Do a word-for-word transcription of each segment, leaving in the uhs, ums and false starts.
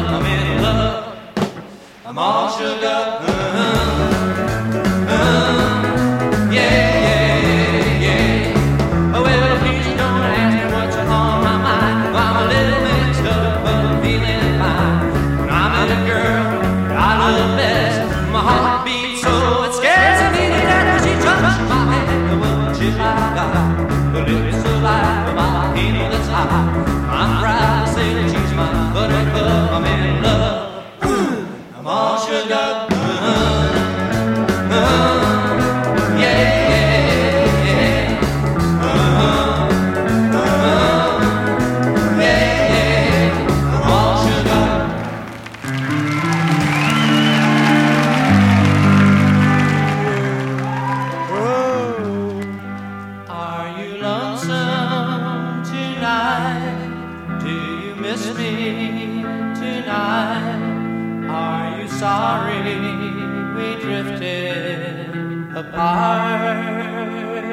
I'm in love. I'm all shook up. Uh-huh. Uh, yeah, yeah, yeah. Oh, well, please don't ask me what's on my mind. I'm a little mixed up, but I'm feeling fine. When I'm with a girl I love best, my heart beats so it scares me to death when she touches my hand. What she's like, the lips of life, my anal that's high. I'm proud to say that she's my buttercup. I'm in love. I'm all shook up. Uh-huh. Uh-huh. Yeah, yeah, yeah. Uh-huh. Uh-huh. Yeah, yeah. I'm all shook up. Are you lonesome tonight? Do you miss me tonight? Are you sorry we drifted apart?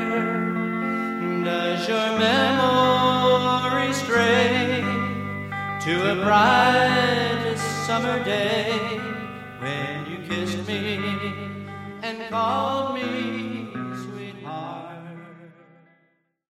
Does your memory stray to a bright summer day when you kissed me and called me